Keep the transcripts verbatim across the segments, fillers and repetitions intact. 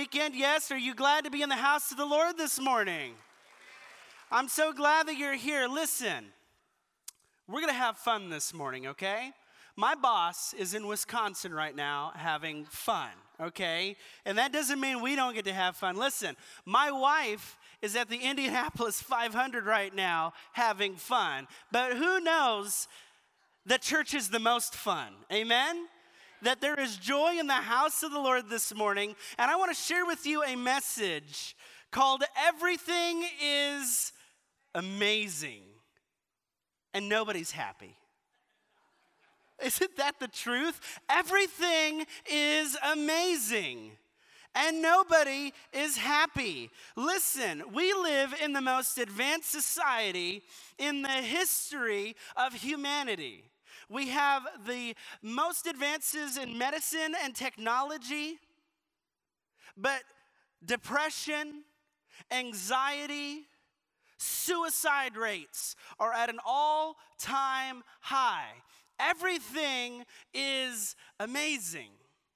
weekend? Yes. Are you glad to be in the house of the Lord this morning? I'm so glad that you're here. Listen, we're going to have fun this morning, okay? My boss is in Wisconsin right now having fun, okay? And that doesn't mean we don't get to have fun. Listen, my wife is at the Indianapolis five hundred right now having fun. But who knows that church is the most fun? Amen? That there is joy in the house of the Lord this morning. And I want to share with you a message called Everything is Amazing and Nobody's Happy. Isn't that the truth? Everything is amazing and nobody is happy. Listen, we live in the most advanced society in the history of humanity. We have the most advances in medicine and technology, but depression, anxiety, suicide rates are at an all-time high. Everything is amazing,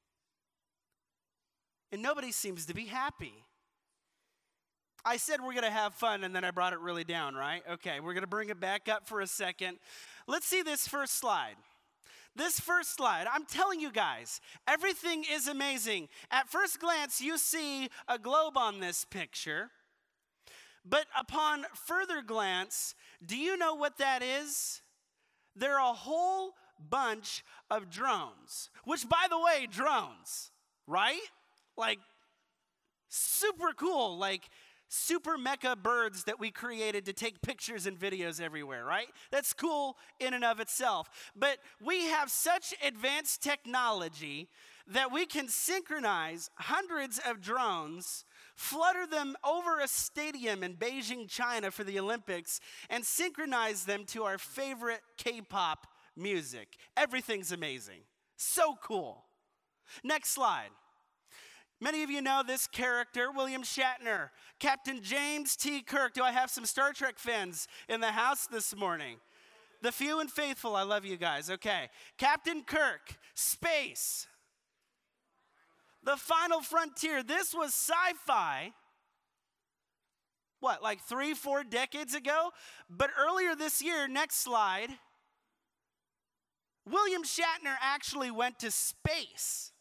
and nobody seems to be happy. I said we're going to have fun, and then I brought it really down, right? Okay, we're going to bring it back up for a second. Let's see this first slide. This first slide, I'm telling you guys, everything is amazing. At first glance, you see a globe on this picture. But upon further glance, do you know what that is? There are a whole bunch of drones. Which, by the way, drones, right? Like, super cool. Like, super mecha birds that we created to take pictures and videos everywhere, right? That's cool in and of itself. But we have such advanced technology that we can synchronize hundreds of drones, flutter them over a stadium in Beijing, China for the Olympics, and synchronize them to our favorite K-pop music. Everything's amazing. So cool. Next slide. Many of you know this character, William Shatner, Captain James T. Kirk. Do I have some Star Trek fans in the house this morning? The few and faithful, I love you guys. Okay. Captain Kirk, space. The Final Frontier. This was sci-fi, what, like three, four decades ago? But earlier this year, next slide, William Shatner actually went to space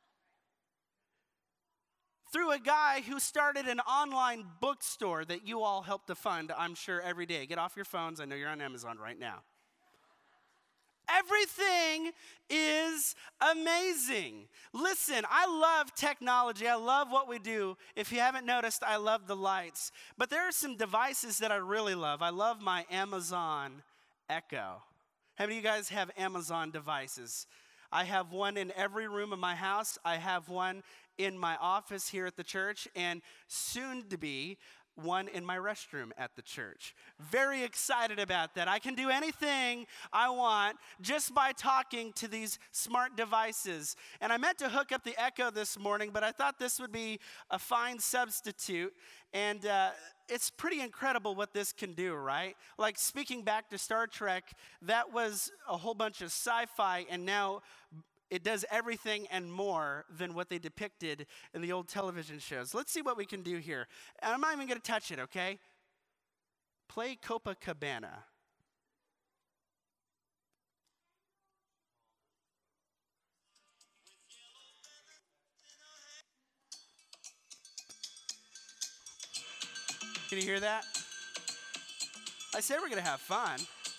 through a guy who started an online bookstore that you all help to fund, I'm sure, every day. Get off your phones. I know you're on Amazon right now. Everything is amazing. Listen, I love technology. I love what we do. If you haven't noticed, I love the lights. But there are some devices that I really love. I love my Amazon Echo. How many of you guys have Amazon devices? I have one in every room of my house. I have one in my office here at the church, and soon to be one in my restroom at the church. Very excited about that. I can do anything I want just by talking to these smart devices. And I meant to hook up the Echo this morning, but I thought this would be a fine substitute. And uh, it's pretty incredible what this can do, right? Like, speaking back to Star Trek, that was a whole bunch of sci-fi, and now it does everything and more than what they depicted in the old television shows. Let's see what we can do here. And I'm not even going to touch it, okay? Play Copacabana. Can you hear that? I said we're going to have fun.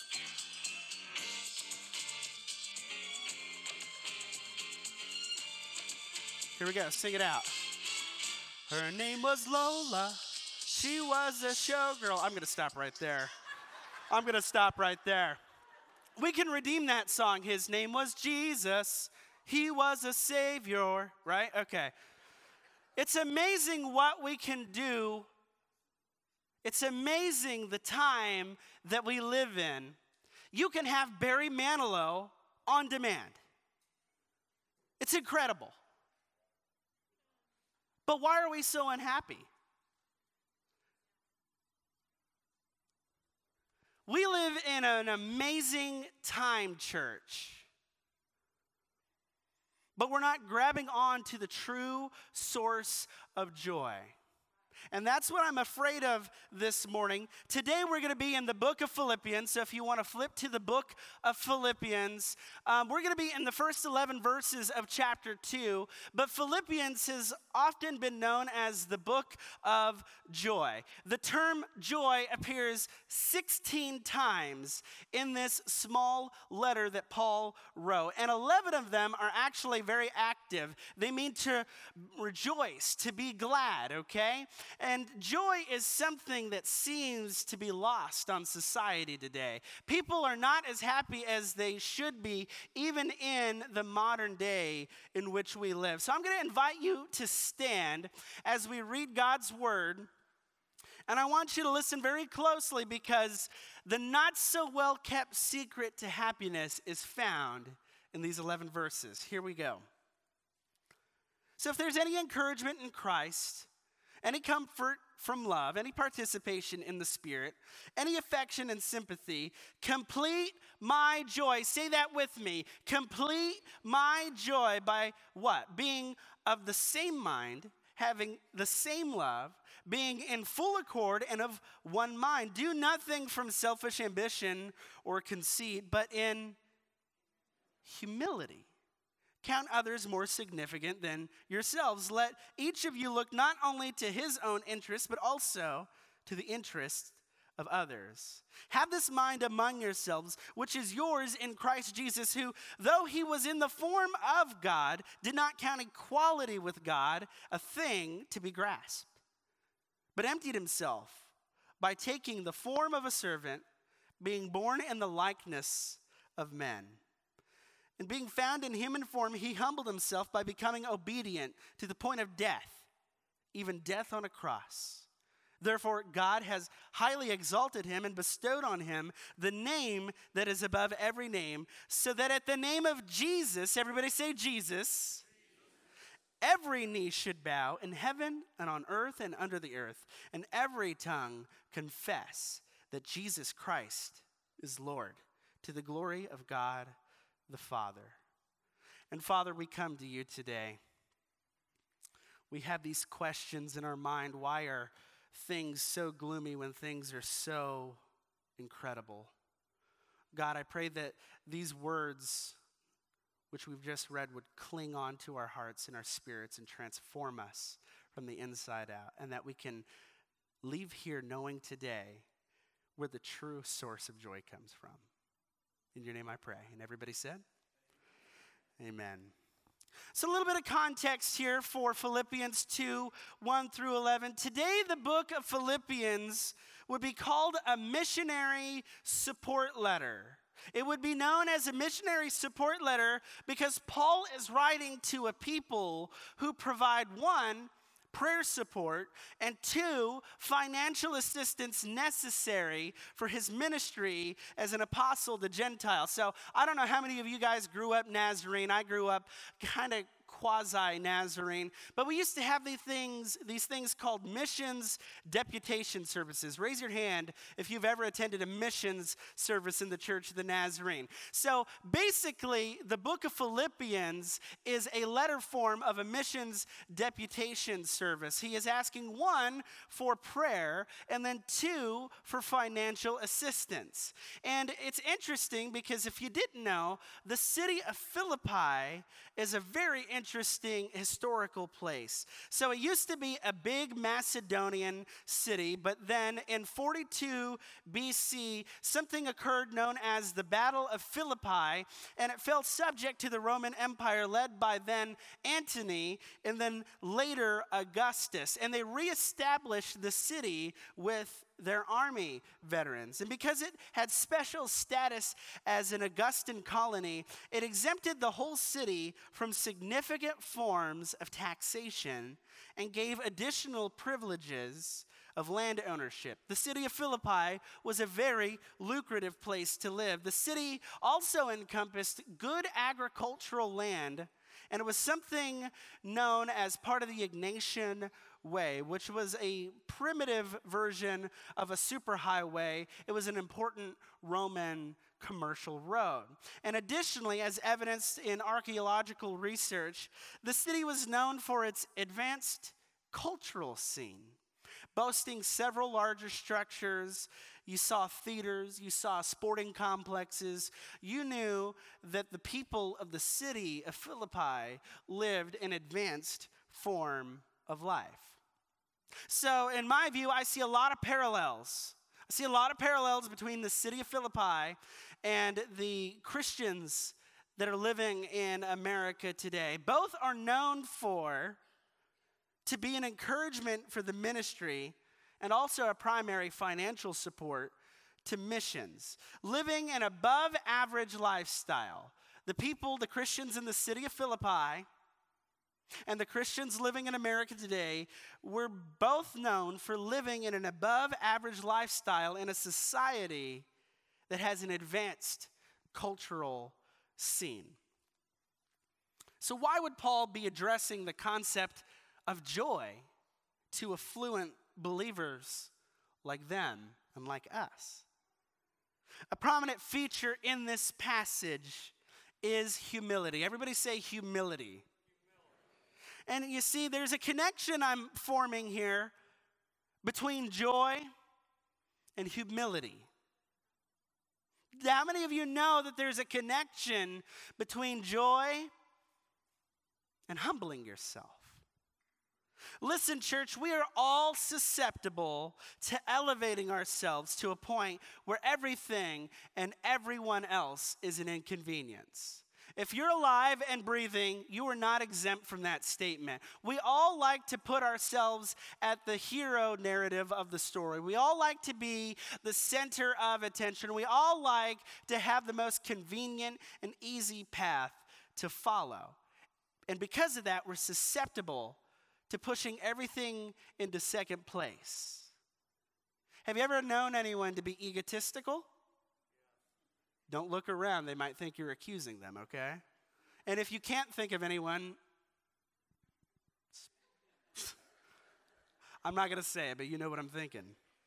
Here we go, sing it out. Her name was Lola. She was a showgirl. I'm going to stop right there. I'm going to stop right there. We can redeem that song. His name was Jesus. He was a savior, right? Okay. It's amazing what we can do. It's amazing the time that we live in. You can have Barry Manilow on demand. It's incredible. But why are we so unhappy? We live in an amazing time, church. but we're not grabbing on to the true source of joy. And that's what I'm afraid of this morning. Today we're going to be in the book of Philippians. So if you want to flip to the book of Philippians, um, we're going to be in the first eleven verses of chapter two. But Philippians has often been known as the book of joy. The term joy appears sixteen times in this small letter that Paul wrote. And eleven of them are actually very active. They mean to rejoice, to be glad, okay? And joy is something that seems to be lost on society today. People are not as happy as they should be, even in the modern day in which we live. So I'm going to invite you to stand as we read God's word. And I want you to listen very closely, because the not so well kept secret to happiness is found in these eleven verses. Here we go. So if there's any encouragement in Christ, any comfort from love, any participation in the Spirit, any affection and sympathy, complete my joy. Say that with me. Complete my joy by what? Being of the same mind, having the same love, being in full accord and of one mind. Do nothing from selfish ambition or conceit, but in humility count others more significant than yourselves. Let each of you look not only to his own interest, but also to the interest of others. Have this mind among yourselves, which is yours in Christ Jesus, who, though he was in the form of God, did not count equality with God a thing to be grasped, but emptied himself by taking the form of a servant, being born in the likeness of men. And being found in human form, he humbled himself by becoming obedient to the point of death, even death on a cross. Therefore, God has highly exalted him and bestowed on him the name that is above every name, so that at the name of Jesus, everybody say Jesus, every knee should bow in heaven and on earth and under the earth, and every tongue confess that Jesus Christ is Lord, to the glory of God the Father. And Father, we come to you today. We have these questions in our mind. Why are things so gloomy when things are so incredible? God, I pray that these words, which we've just read, would cling on to our hearts and our spirits and transform us from the inside out, and that we can leave here knowing today where the true source of joy comes from. In your name I pray. And everybody said, amen. So a little bit of context here for Philippians two, one through eleven. Today, the book of Philippians would be called a missionary support letter. It would be known as a missionary support letter because Paul is writing to a people who provide, one, prayer support, and two, financial assistance necessary for his ministry as an apostle to Gentiles. So I don't know how many of you guys grew up Nazarene. I grew up kind of quasi-Nazarene, but we used to have these things, these things called missions deputation services. Raise your hand if you've ever attended a missions service in the Church of the Nazarene. So basically, the book of Philippians is a letter form of a missions deputation service. He is asking, one, for prayer, and then two, for financial assistance. And it's interesting because if you didn't know, the city of Philippi is a very interesting Interesting historical place. So it used to be a big Macedonian city, but then in forty-two B C, something occurred known as the Battle of Philippi, and it fell subject to the Roman Empire led by then Antony and then later Augustus. And they reestablished the city with their army veterans. And because it had special status as an Augustan colony, it exempted the whole city from significant forms of taxation and gave additional privileges of land ownership. The city of Philippi was a very lucrative place to live. The city also encompassed good agricultural land And it was something known as part of the Egnatian Way, which was a primitive version of a superhighway. It was an important Roman commercial road. And additionally, as evidenced in archaeological research, the city was known for its advanced cultural scene, boasting several larger structures. You saw theaters, you saw sporting complexes. You knew that the people of the city of Philippi lived an advanced form of life. So in my view, I see a lot of parallels. I see a lot of parallels between the city of Philippi and the Christians that are living in America today. Both are known for to be an encouragement for the ministry and also a primary financial support to missions. Living an above average lifestyle. The people, the Christians in the city of Philippi and the Christians living in America today were both known for living in an above average lifestyle in a society that has an advanced cultural scene. So why would Paul be addressing the concept of joy to affluent believers like them and like us? A prominent feature in this passage is humility. Everybody say humility. And you see, there's a connection I'm forming here between joy and humility. How many of you know that there's a connection between joy and humbling yourself? Listen, church, we are all susceptible to elevating ourselves to a point where everything and everyone else is an inconvenience. If you're alive and breathing, you are not exempt from that statement. We all like to put ourselves at the hero narrative of the story. We all like to be the center of attention. We all like to have the most convenient and easy path to follow. And because of that, we're susceptible to pushing everything into second place. Have you ever known anyone to be egotistical? Don't look around. They might think you're accusing them, okay? And if you can't think of anyone, I'm not going to say it, but you know what I'm thinking.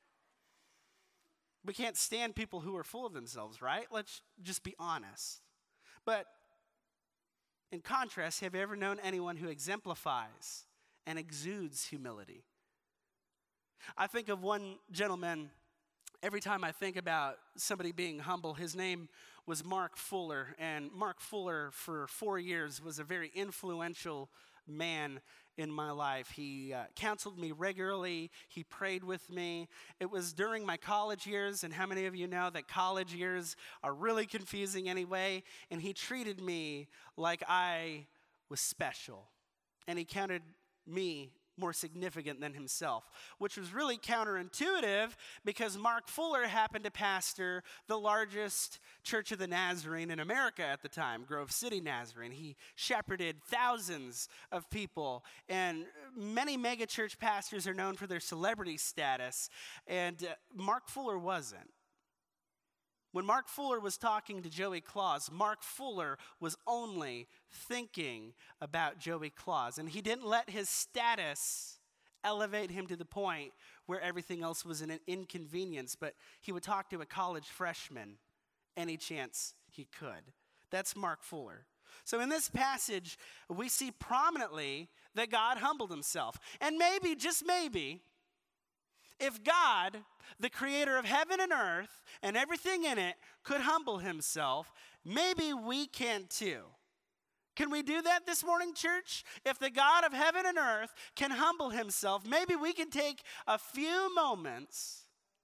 We can't stand people who are full of themselves, right? Let's just be honest. But in contrast, have you ever known anyone who exemplifies and exudes humility? I think of one gentleman. Every time I think about somebody being humble, his name was Mark Fuller. And Mark Fuller, for four years, was a very influential man in my life. He uh, counseled me regularly. He prayed with me. It was during my college years, and how many of you know that college years are really confusing anyway? And he treated me like I was special. And he counted me more significant than himself, which was really counterintuitive because Mark Fuller happened to pastor the largest church of the Nazarene in America at the time, Grove City Nazarene. He shepherded thousands of people, and many megachurch pastors are known for their celebrity status, and uh, Mark Fuller wasn't. When Mark Fuller was talking to Joey Claus, Mark Fuller was only thinking about Joey Claus. And he didn't let his status elevate him to the point where everything else was an inconvenience, but he would talk to a college freshman any chance he could. That's Mark Fuller. So in this passage, we see prominently that God humbled himself. And maybe, just maybe, if God, the creator of heaven and earth and everything in it, could humble himself, maybe we can too. Can we do that this morning, church? If the God of heaven and earth can humble himself, maybe we can take a few moments,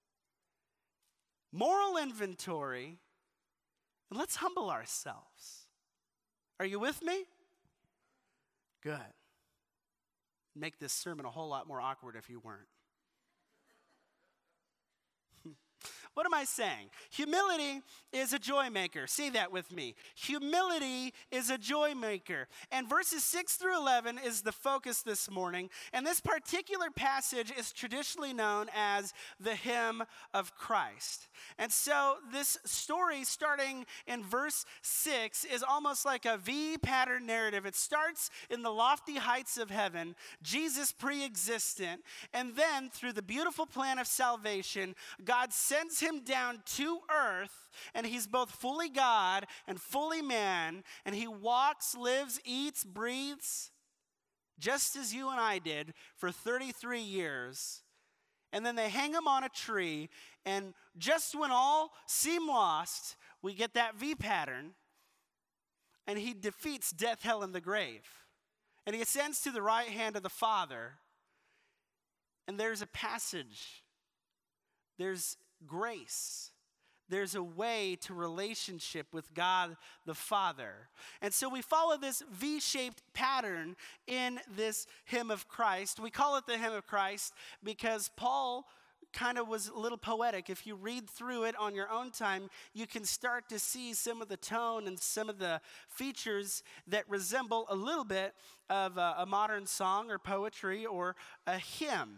moral inventory, and let's humble ourselves. Are you with me? Good. Make this sermon a whole lot more awkward if you weren't. What am I saying? Humility is a joy maker. Say that with me. Humility is a joy maker. And verses six through eleven is the focus this morning. And this particular passage is traditionally known as the hymn of Christ. And so this story starting in verse six is almost like a V pattern narrative. It starts in the lofty heights of heaven, Jesus pre-existent, and then through the beautiful plan of salvation, God sends him down to earth, and he's both fully God and fully man, and he walks, lives, eats, breathes, just as you and I did for thirty-three years. And then they hang him on a tree, and just when all seem lost, we get that V pattern, and he defeats death, hell, and the grave. And he ascends to the right hand of the Father, and there's a passage. There's grace. There's a way to relationship with God the Father. And so we follow this V-shaped pattern in this hymn of Christ. We call it the hymn of Christ because Paul kind of was a little poetic. If you read through it on your own time, you can start to see some of the tone and some of the features that resemble a little bit of a, a modern song or poetry or a hymn.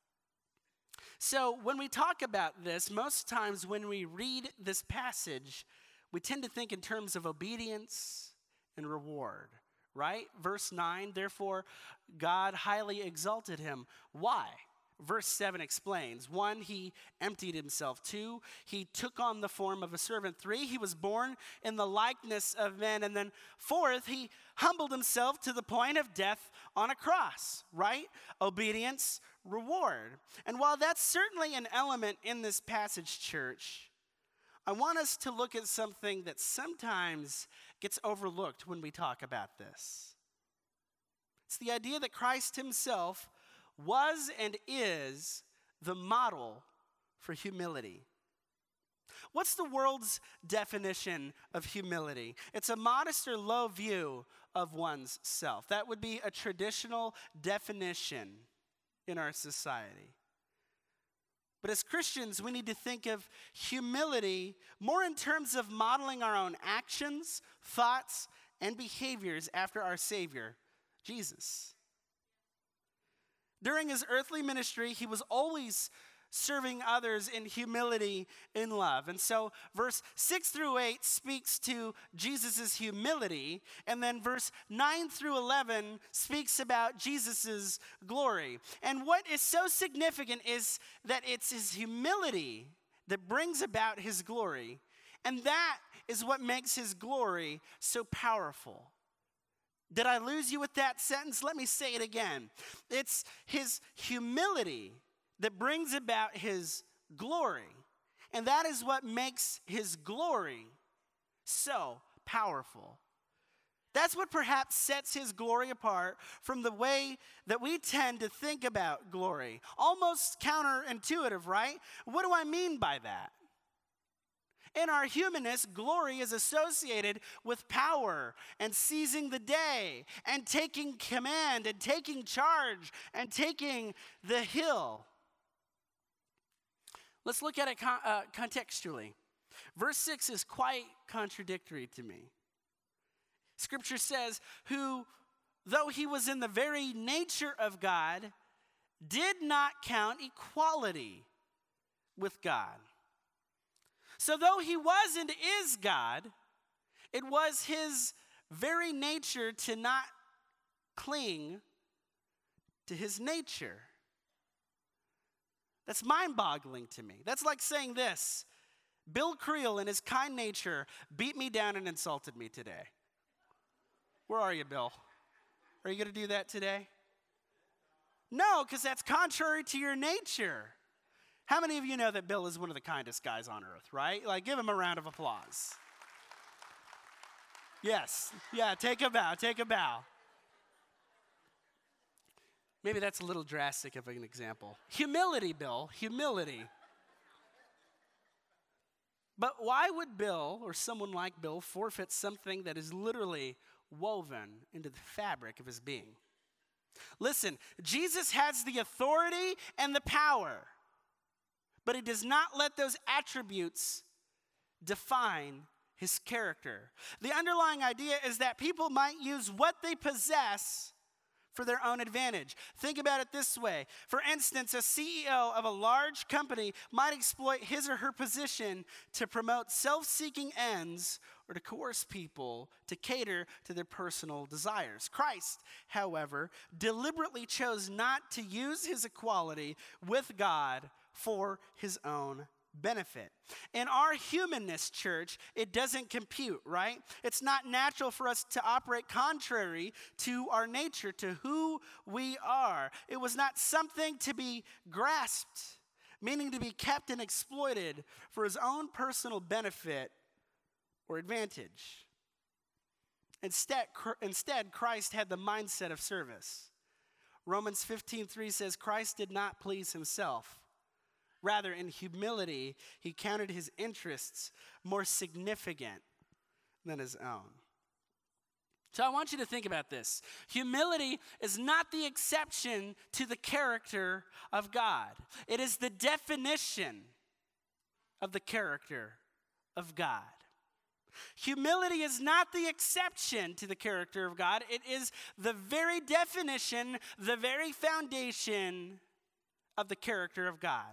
So when we talk about this, most times when we read this passage, we tend to think in terms of obedience and reward, right? Verse nine, therefore God highly exalted him. Why? Verse seven explains. One, he emptied himself. Two, he took on the form of a servant. Three, he was born in the likeness of men. And then fourth, he humbled himself to the point of death on a cross, right? Obedience, reward. And while that's certainly an element in this passage, church, I want us to look at something that sometimes gets overlooked when we talk about this. It's the idea that Christ himself was and is the model for humility. What's the world's definition of humility? It's a modest or low view of one's self. That would be a traditional definition in our society. But as Christians, we need to think of humility more in terms of modeling our own actions, thoughts, and behaviors after our Savior, Jesus. During his earthly ministry, he was always serving others in humility, in love. And so verse six through eight speaks to Jesus' humility, and then verse nine through eleven speaks about Jesus' glory. And what is so significant is that it's his humility that brings about his glory, and that is what makes his glory so powerful. Did I lose you with that sentence? Let me say it again. It's his humility that brings about his glory. And that is what makes his glory so powerful. That's what perhaps sets his glory apart from the way that we tend to think about glory. Almost counterintuitive, right? What do I mean by that? In our humanness, glory is associated with power and seizing the day and taking command and taking charge and taking the hill. Let's look at it con- uh, contextually. Verse six is quite contradictory to me. Scripture says, who, though he was in the very nature of God, did not count equality with God. So though he was and is God, it was his very nature to not cling to his nature. That's mind-boggling to me. That's like saying this: Bill Creel, in his kind nature, beat me down and insulted me today. Where are you, Bill? Are you going to do that today? No, because that's contrary to your nature. How many of you know that Bill is one of the kindest guys on earth, right? Like, give him a round of applause. Yes. Yeah, take a bow, take a bow. Maybe that's a little drastic of an example. Humility, Bill, humility. But why would Bill, or someone like Bill, forfeit something that is literally woven into the fabric of his being? Listen, Jesus has the authority and the power. but he does not let those attributes define his character. The underlying idea is that people might use what they possess for their own advantage. Think about it this way. For instance, a C E O of a large company might exploit his or her position to promote self-seeking ends or to coerce people to cater to their personal desires. Christ, however, deliberately chose not to use his equality with God for his own benefit. In our humanness, church, it doesn't compute, right? It's not natural for us to operate contrary to our nature, to who we are. It was not something to be grasped, meaning to be kept and exploited for his own personal benefit or advantage. Instead, instead, Christ had the mindset of service. Romans fifteen three says, Christ did not please himself. Rather, in humility, he counted his interests more significant than his own. So I want you to think about this. Humility is not the exception to the character of God. It is the definition of the character of God. Humility is not the exception to the character of God. It is the very definition, the very foundation of the character of God.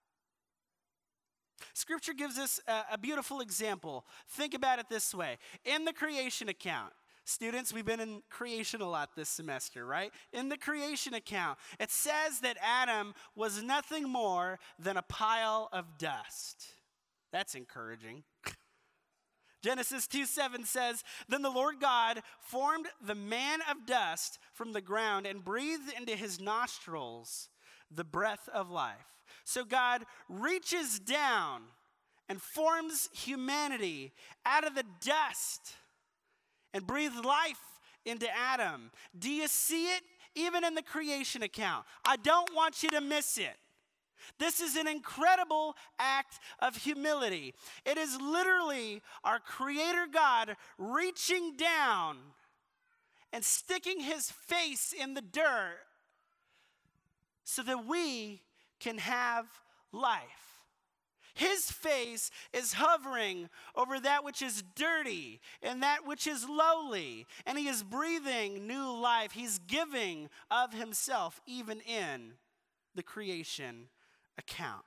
Scripture gives us a, a beautiful example. Think about it this way. In the creation account, students, we've been in creation a lot this semester, right? In the creation account, it says that Adam was nothing more than a pile of dust. That's encouraging. Genesis two seven says, Then the Lord God formed the man of dust from the ground and breathed into his nostrils the breath of life. So God reaches down and forms humanity out of the dust and breathes life into Adam. Do you see it? Even in the creation account. I don't want you to miss it. This is an incredible act of humility. It is literally our Creator God reaching down and sticking his face in the dirt so that we can have life. His face is hovering over that which is dirty and that which is lowly, and he is breathing new life. He's giving of himself even in the creation account.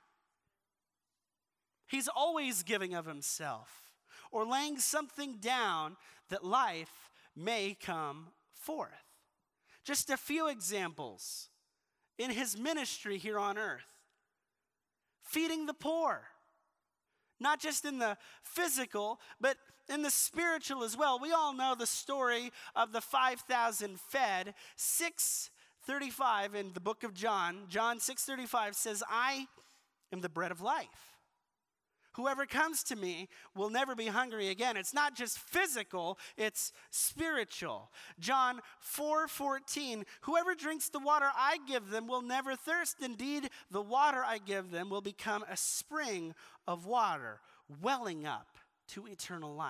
He's always giving of himself or laying something down that life may come forth. Just a few examples in his ministry here on earth. Feeding the poor, not just in the physical, but in the spiritual as well. We all know the story of the five thousand fed. six thirty-five in the book of John, John six thirty-five says, I am the bread of life. Whoever comes to me will never be hungry again. It's not just physical, it's spiritual. John four fourteen, whoever drinks the water I give them will never thirst. Indeed, the water I give them will become a spring of water, welling up to eternal life.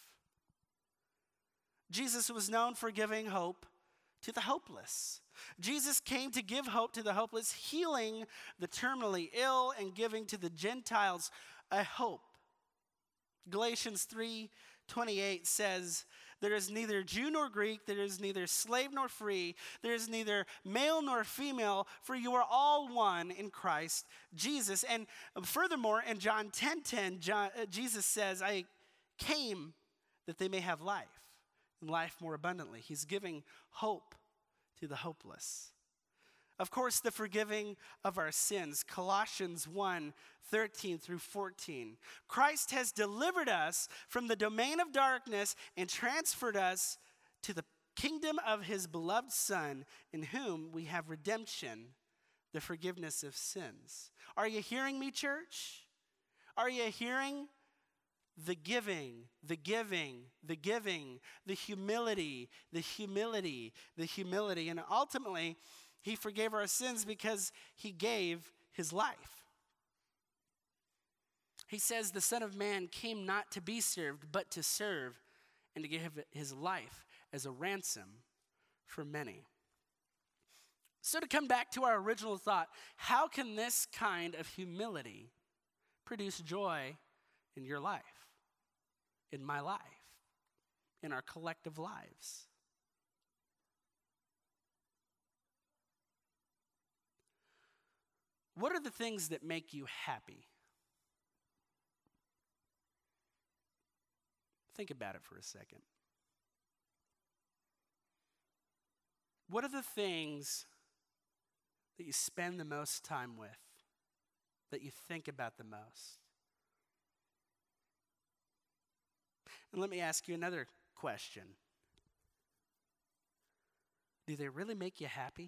Jesus was known for giving hope to the hopeless. Jesus came to give hope to the hopeless, healing the terminally ill and giving to the Gentiles a hope. Galatians three twenty-eight says, there is neither Jew nor Greek, there is neither slave nor free, there is neither male nor female, for you are all one in Christ Jesus. And furthermore, in John ten ten, John, uh, Jesus says, I came that they may have life, and life more abundantly. He's giving hope to the hopeless. Of course, the forgiving of our sins, Colossians one thirteen through fourteen. Christ has delivered us from the domain of darkness and transferred us to the kingdom of his beloved Son, in whom we have redemption, the forgiveness of sins. Are you hearing me, church? Are you hearing? The giving, the giving, the giving, the humility, the humility, the humility. And ultimately, he forgave our sins because he gave his life. He says the Son of Man came not to be served, but to serve and to give his life as a ransom for many. So to come back to our original thought, how can this kind of humility produce joy in your life, in my life, in our collective lives? What are the things that make you happy? Think about it for a second. What are the things that you spend the most time with, that you think about the most? And let me ask you another question. Do they really make you happy?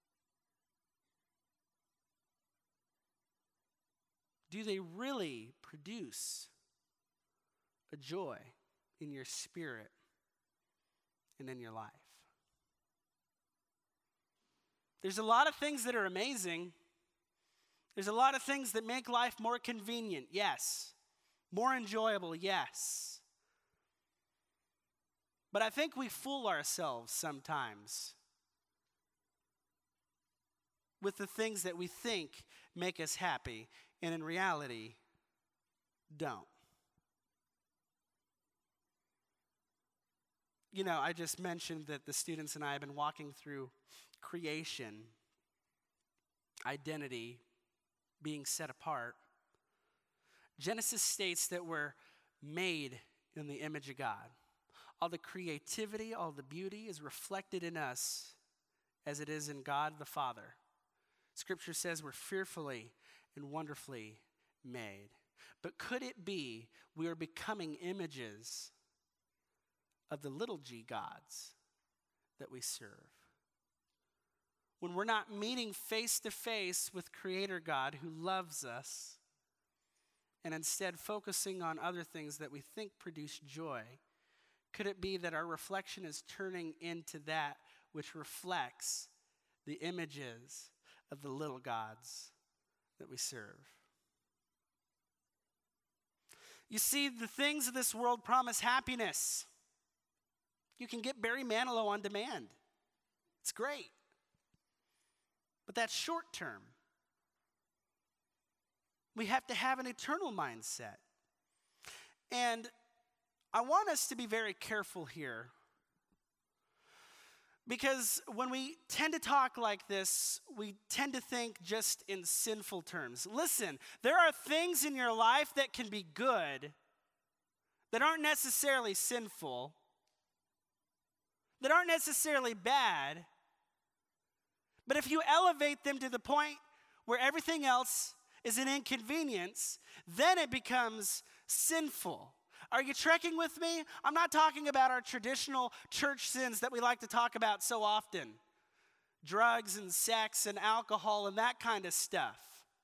Do they really produce a joy in your spirit and in your life? There's a lot of things that are amazing. There's a lot of things that make life more convenient, yes. More enjoyable, yes. But I think we fool ourselves sometimes with the things that we think make us happy, and in reality, don't. You know, I just mentioned that the students and I have been walking through creation, identity, being set apart. Genesis states that we're made in the image of God. All the creativity, all the beauty is reflected in us as it is in God the Father. Scripture says we're fearfully and wonderfully made. But could it be we are becoming images of the little g gods that we serve? When we're not meeting face to face with Creator God who loves us, and instead focusing on other things that we think produce joy, could it be that our reflection is turning into that which reflects the images of the little gods that we serve? You see, the things of this world promise happiness. You can get Barry Manilow on demand. It's great. But that's short term. We have to have an eternal mindset. And I want us to be very careful here. Because when we tend to talk like this, we tend to think just in sinful terms. Listen, there are things in your life that can be good, that aren't necessarily sinful, that aren't necessarily bad, but if you elevate them to the point where everything else is an inconvenience, then it becomes sinful. Are you trekking with me? I'm not talking about our traditional church sins that we like to talk about so often. Drugs and sex and alcohol and that kind of stuff.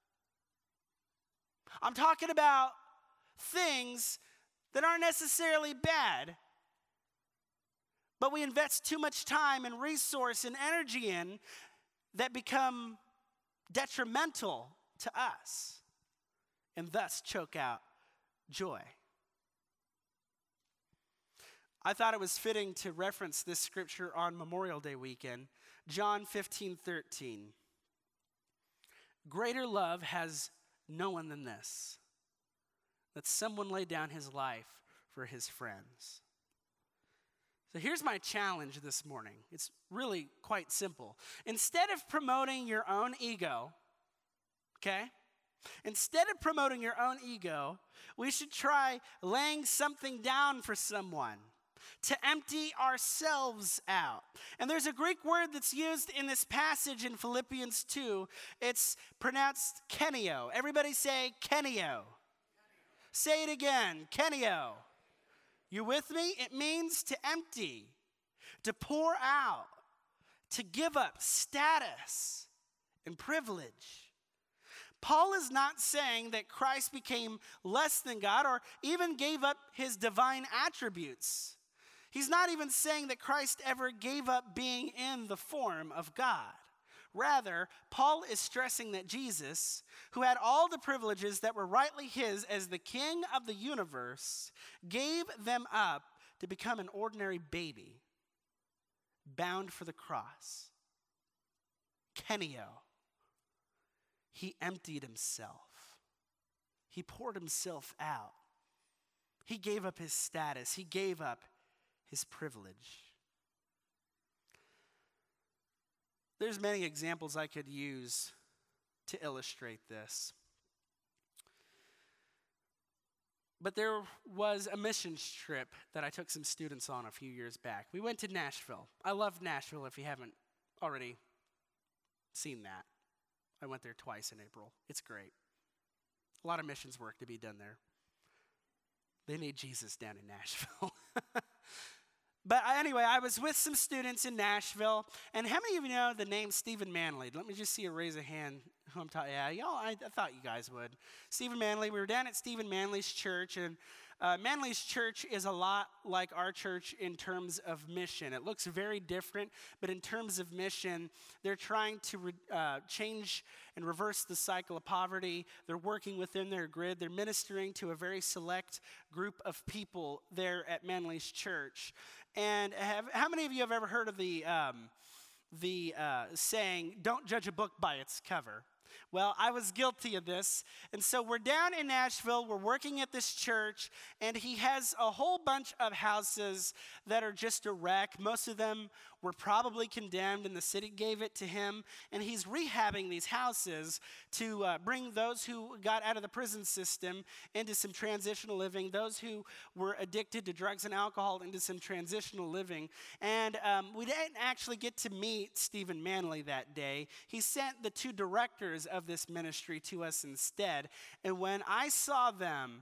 I'm talking about things that aren't necessarily bad, but we invest too much time and resource and energy in that become detrimental to us and thus choke out joy. I thought it was fitting to reference this scripture on Memorial Day weekend, John fifteen thirteen. Greater love has no one than this, that someone lay down his life for his friends. So here's my challenge this morning. It's really quite simple. Instead of promoting your own ego, okay? Instead of promoting your own ego, we should try laying something down for someone to empty ourselves out. And there's a Greek word that's used in this passage in Philippians two. It's pronounced kenio. Everybody say kenio. Say it again, kenio. You with me? It means to empty, to pour out, to give up status and privilege. Paul is not saying that Christ became less than God or even gave up his divine attributes. He's not even saying that Christ ever gave up being in the form of God. Rather, Paul is stressing that Jesus, who had all the privileges that were rightly his as the king of the universe, gave them up to become an ordinary baby, bound for the cross. Kenio. He emptied himself. He poured himself out. He gave up his status. He gave up his privilege. There's many examples I could use to illustrate this. But there was a missions trip that I took some students on a few years back. We went to Nashville. I love Nashville if you haven't already seen that. I went there twice in April. It's great. A lot of missions work to be done there. They need Jesus down in Nashville. But anyway, I was with some students in Nashville, and how many of you know the name Stephen Manley? Let me just see a raise of hand who I'm talking. Yeah, y'all. I, I thought you guys would. Stephen Manley. We were down at Stephen Manley's church, and uh, Manley's church is a lot like our church in terms of mission. It looks very different, but in terms of mission, they're trying to re- uh, change and reverse the cycle of poverty. They're working within their grid. They're ministering to a very select group of people there at Manley's church. And have, how many of you have ever heard of the um, the uh, saying, "Don't judge a book by its cover"? Well, I was guilty of this. And so we're down in Nashville. We're working at this church, and he has a whole bunch of houses that are just a wreck. Most of them were probably condemned, and the city gave it to him. And he's rehabbing these houses to uh, bring those who got out of the prison system into some transitional living, those who were addicted to drugs and alcohol into some transitional living. And um, we didn't actually get to meet Stephen Manley that day. He sent the two directors of this ministry to us instead. And when I saw them,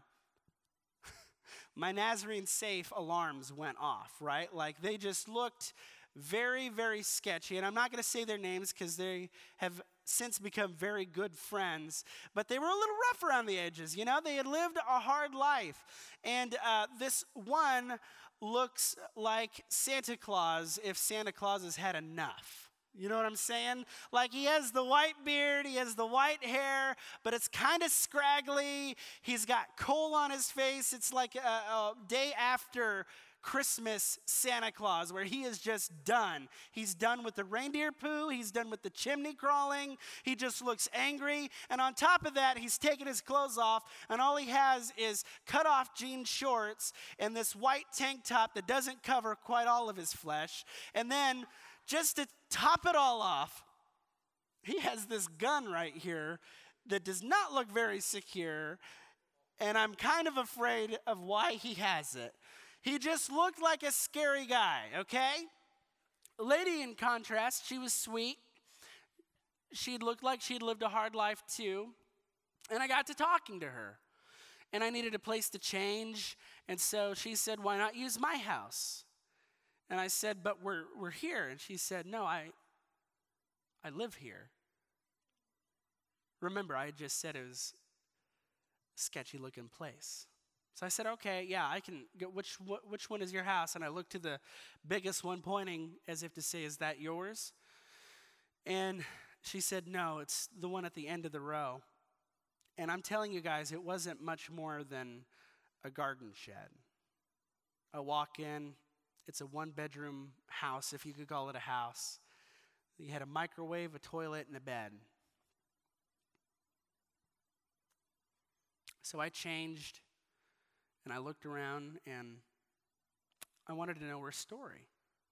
my Nazarene safe alarms went off, right? Like they just looked very, very sketchy. And I'm not going to say their names because they have since become very good friends. But they were a little rough around the edges. You know, they had lived a hard life. And uh, this one looks like Santa Claus if Santa Claus has had enough. You know what I'm saying? Like he has the white beard, he has the white hair, but it's kind of scraggly. He's got coal on his face. It's like a, a day after Christmas Santa Claus where he is just done. He's done with the reindeer poo. He's done with the chimney crawling. He just looks angry. And on top of that, he's taken his clothes off, and all he has is cut off jean shorts and this white tank top that doesn't cover quite all of his flesh. And then just to top it all off, he has this gun right here that does not look very secure, and I'm kind of afraid of why he has it. He just looked like a scary guy, okay? Lady, in contrast, she was sweet. She looked like she'd lived a hard life too, and I got to talking to her, and I needed a place to change, and so she said, "Why not use my house?" And I said, "But we're we're here." And she said, "No, I I live here." Remember, I had just said it was a sketchy looking place. So I said, "Okay, yeah, I can go. Which wh- which one is your house?" And I looked to the biggest one, pointing as if to say, "Is that yours?" And she said, "No, it's the one at the end of the row." And I'm telling you guys, it wasn't much more than a garden shed. I walk in. It's a one-bedroom house, if you could call it a house. You had a microwave, a toilet, and a bed. So I changed, and I looked around, and I wanted to know her story.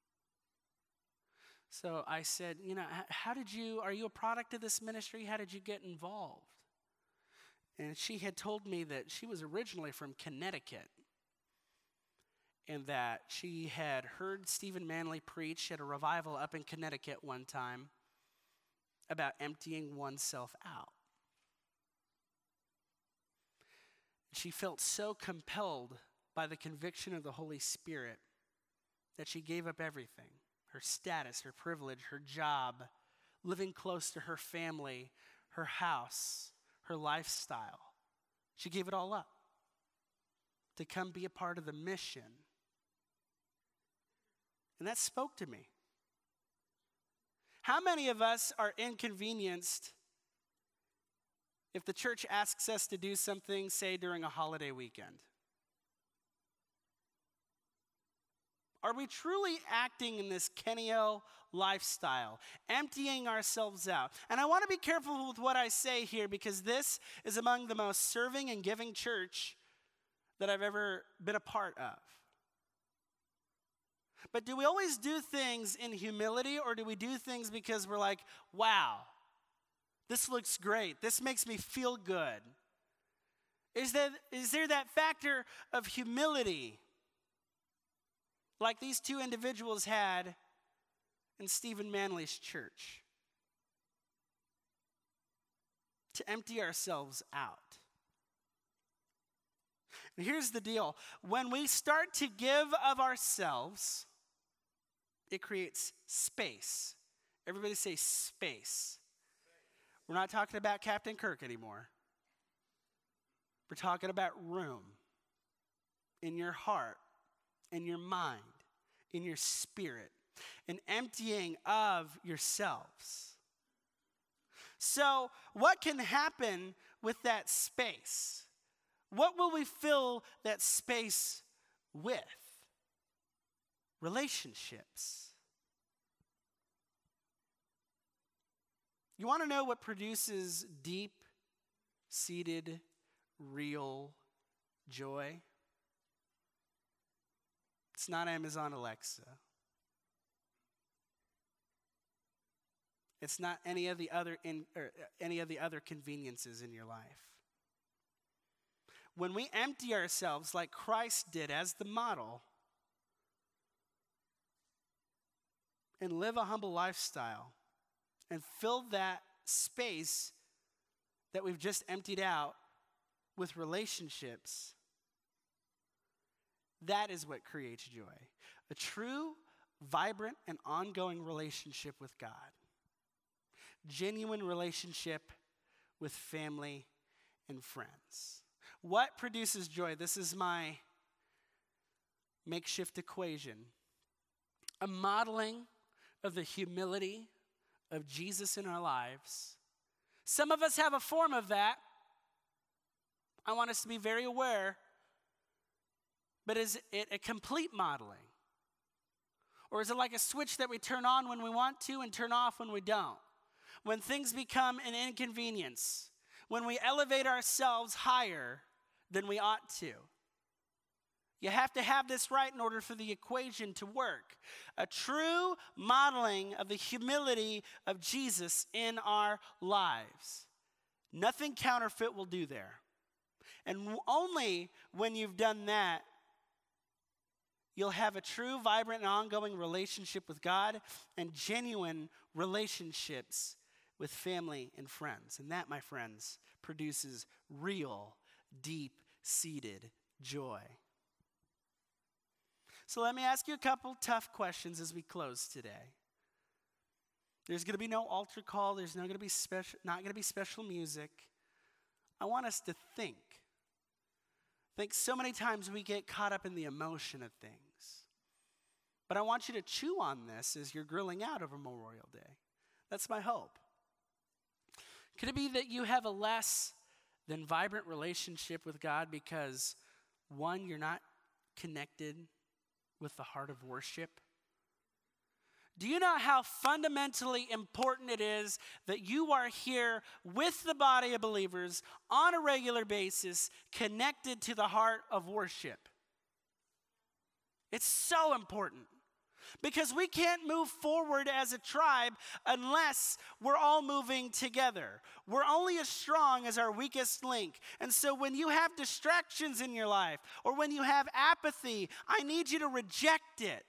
So I said, you know, how did you, are you a product of this ministry? How did you get involved? And she had told me that she was originally from Connecticut, and that she had heard Stephen Manley preach at a revival up in Connecticut one time about emptying oneself out. She felt so compelled by the conviction of the Holy Spirit that she gave up everything, her status, her privilege, her job, living close to her family, her house, her lifestyle. She gave it all up to come be a part of the mission. And that spoke to me. How many of us are inconvenienced if the church asks us to do something, say during a holiday weekend? Are we truly acting in this Kenio lifestyle, emptying ourselves out? And I want to be careful with what I say here because this is among the most serving and giving church that I've ever been a part of. But do we always do things in humility, or do we do things because we're like, wow, this looks great. This makes me feel good. Is that, is there that factor of humility like these two individuals had in Stephen Manley's church? To empty ourselves out. And here's the deal. When we start to give of ourselves, it creates space. Everybody say space. We're not talking about Captain Kirk anymore. We're talking about room in your heart, in your mind, in your spirit, an emptying of yourselves. So, what can happen with that space? What will we fill that space with? Relationships. You want to know what produces deep-seated, real joy? It's not Amazon Alexa. It's not any of the other in, or any of the other conveniences in your life. When we empty ourselves like Christ did as the model and live a humble lifestyle and fill that space that we've just emptied out with relationships, that is what creates joy. A true, vibrant, and ongoing relationship with God. Genuine relationship with family and friends. What produces joy? This is my makeshift equation. A modeling of the humility of Jesus in our lives. Some of us have a form of that. I want us to be very aware. But is it a complete modeling? Or is it like a switch that we turn on when we want to and turn off when we don't? When things become an inconvenience, when we elevate ourselves higher than we ought to. You have to have this right in order for the equation to work. A true modeling of the humility of Jesus in our lives. Nothing counterfeit will do there. And only when you've done that, you'll have a true, vibrant, and ongoing relationship with God and genuine relationships with family and friends. And that, my friends, produces real, deep-seated joy. So let me ask you a couple tough questions as we close today. There's going to be no altar call. There's not going to be special, not going to be special music. I want us to think. I think so many times we get caught up in the emotion of things. But I want you to chew on this as you're grilling out over Memorial Day. That's my hope. Could it be that you have a less than vibrant relationship with God because, one, you're not connected with the heart of worship? Do you know how fundamentally important it is that you are here with the body of believers on a regular basis, connected to the heart of worship? It's so important. Because we can't move forward as a tribe unless we're all moving together. We're only as strong as our weakest link. And so when you have distractions in your life or when you have apathy, I need you to reject it.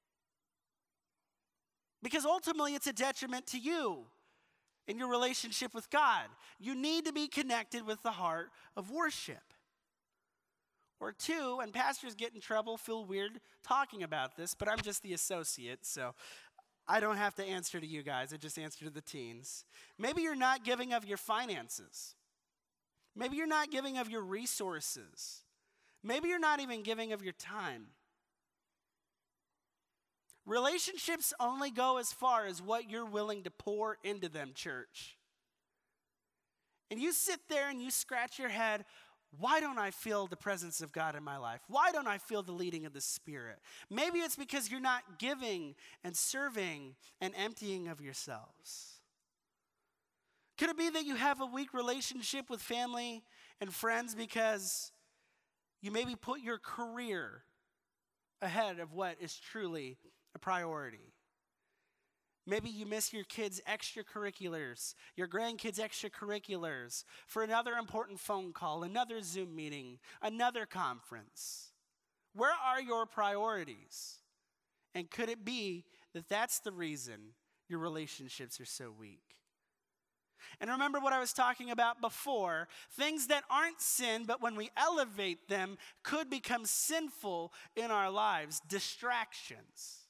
Because ultimately it's a detriment to you in your relationship with God. You need to be connected with the heart of worship. Or two, and pastors get in trouble, feel weird talking about this, but I'm just the associate, so I don't have to answer to you guys. I just answer to the teens. Maybe you're not giving of your finances. Maybe you're not giving of your resources. Maybe you're not even giving of your time. Relationships only go as far as what you're willing to pour into them, church. And you sit there and you scratch your head, why don't I feel the presence of God in my life? Why don't I feel the leading of the Spirit? Maybe it's because you're not giving and serving and emptying of yourselves. Could it be that you have a weak relationship with family and friends because you maybe put your career ahead of what is truly a priority? Maybe you miss your kids' extracurriculars, your grandkids' extracurriculars for another important phone call, another Zoom meeting, another conference. Where are your priorities? And could it be that that's the reason your relationships are so weak? And remember what I was talking about before. Things that aren't sin, but when we elevate them, could become sinful in our lives. Distractions.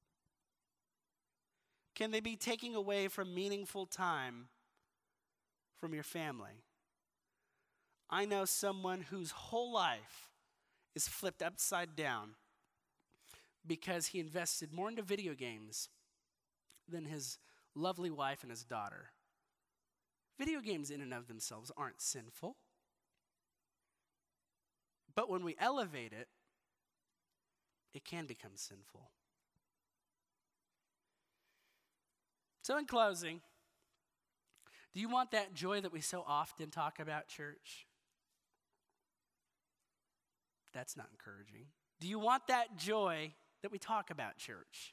Can they be taking away from meaningful time from your family? I know someone whose whole life is flipped upside down because he invested more into video games than his lovely wife and his daughter. Video games in and of themselves aren't sinful. But when we elevate it, it can become sinful. So in closing, do you want that joy that we so often talk about, church? That's not encouraging. Do you want that joy that we talk about, church?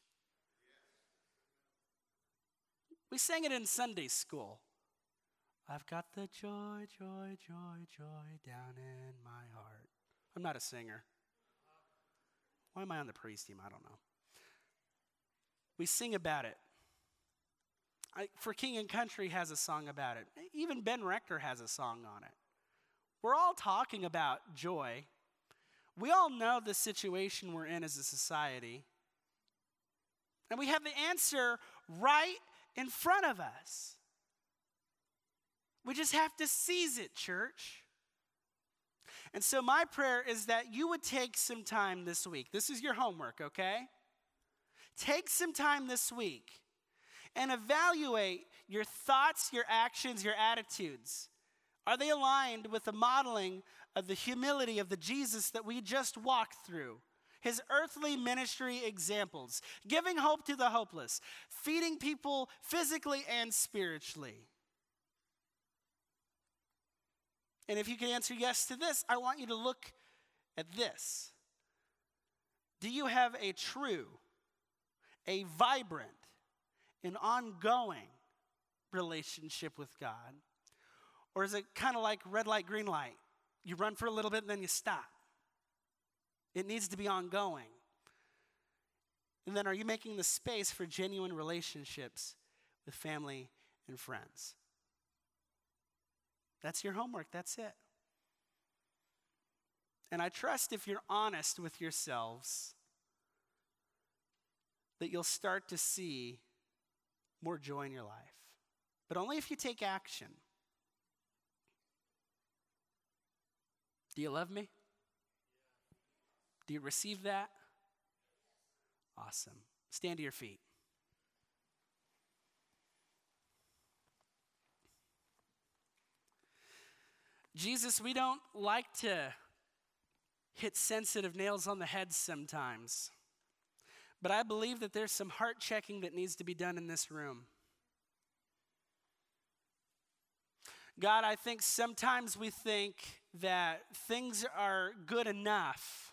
We sang it in Sunday school. I've got the joy, joy, joy, joy down in my heart. I'm not a singer. Why am I on the praise team? I don't know. We sing about it. I, For King and Country has a song about it. Even Ben Rector has a song on it. We're all talking about joy. We all know the situation we're in as a society. And we have the answer right in front of us. We just have to seize it, church. And so my prayer is that you would take some time this week. This is your homework, okay? Take some time this week and evaluate your thoughts, your actions, your attitudes. Are they aligned with the modeling of the humility of the Jesus that we just walked through? His earthly ministry examples, giving hope to the hopeless, feeding people physically and spiritually. And if you can answer yes to this, I want you to look at this. Do you have a true, a vibrant, an ongoing relationship with God? Or is it kind of like red light, green light? You run for a little bit and then you stop. It needs to be ongoing. And then are you making the space for genuine relationships with family and friends? That's your homework. That's it. And I trust if you're honest with yourselves that you'll start to see more joy in your life. But only if you take action. Do you love me? Do you receive that? Awesome. Stand to your feet. Jesus, we don't like to hit sensitive nails on the head sometimes. But I believe that there's some heart checking that needs to be done in this room. God, I think sometimes we think that things are good enough,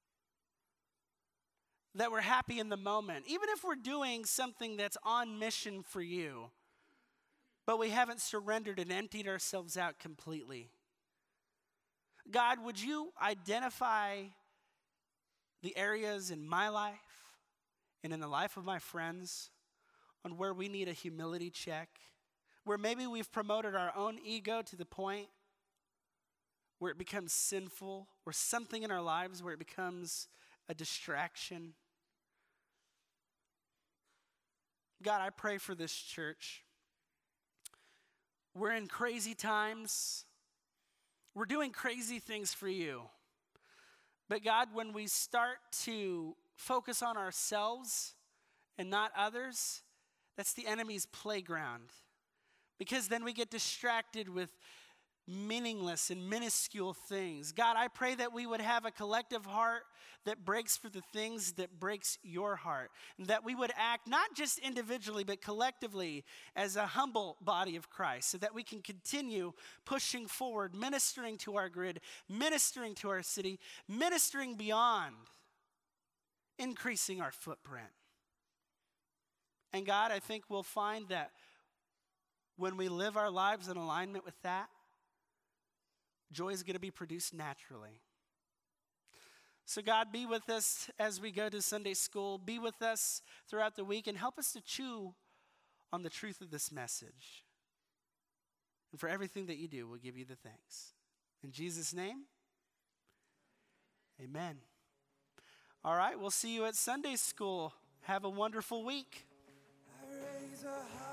that we're happy in the moment, even if we're doing something that's on mission for you, but we haven't surrendered and emptied ourselves out completely. God, would you identify the areas in my life and in the life of my friends on where we need a humility check, where maybe we've promoted our own ego to the point where it becomes sinful, or something in our lives where it becomes a distraction. God, I pray for this church. We're in crazy times. We're doing crazy things for you. But God, when we start to focus on ourselves and not others, that's the enemy's playground. Because then we get distracted with meaningless and minuscule things. God, I pray that we would have a collective heart that breaks for the things that breaks your heart. And that we would act not just individually, but collectively as a humble body of Christ, so that we can continue pushing forward, ministering to our grid, ministering to our city, ministering beyond, increasing our footprint. And God, I think we'll find that when we live our lives in alignment with that, joy is going to be produced naturally. So God, be with us as we go to Sunday school. Be with us throughout the week and help us to chew on the truth of this message. And for everything that you do, we'll give you the thanks. In Jesus' name, amen. All right, we'll see you at Sunday school. Have a wonderful week. I raise a